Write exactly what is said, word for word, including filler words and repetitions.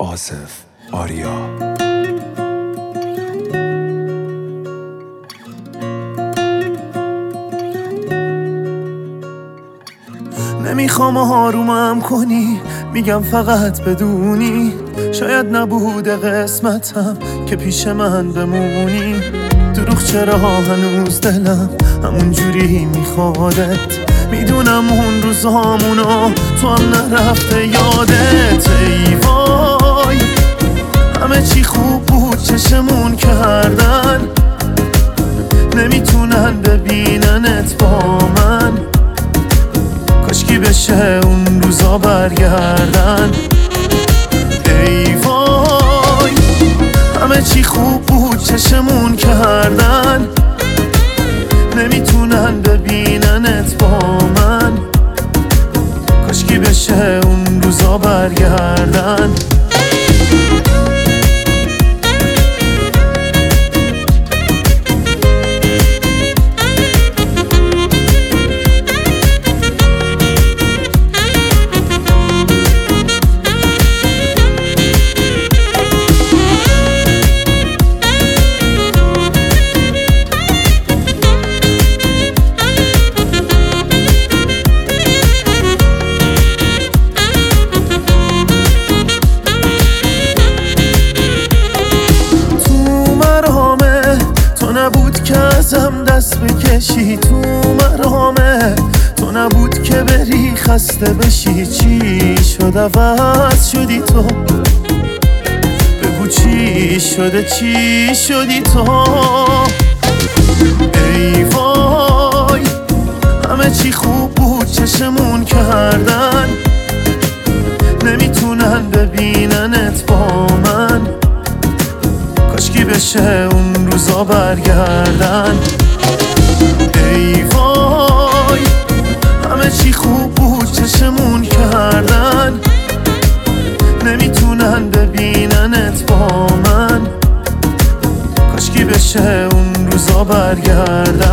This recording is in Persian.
آصف آریا. نمیخوام آرومم کنی، میگم فقط بدونی شاید نبوده قسمتم که پیش من بمونی. دروغ چرا هنوز دلم همون جوری میخوادت، میدونم اون روزامونو تو هم نرفته یادت. ای وای همه چی خوب بود چشمون کردن، نمیتونن ببیننت با من. کاشکی بشه اون روزا برگردن. ای وای همه چی خوب بود چشمون کردن، نمیتونن ببیننت با من. کاشکی بشه اون روزا برگردن. نبود که ازم دست بکشی، تو مرامه تو نبود که بری خسته بشی. چی شد عوض شدی تو؟ بگو چی شده چی شدی تو؟ ای وای همه چی خوب بود چشمون کردن، نمیتونن ببیننت با من. کاشکی بشه اون روزا برگردن. ای وای همه چی خوب بود چشمون کردن، نمیتونن ببیننت با من. کاشکی بشه اون روزا برگردن.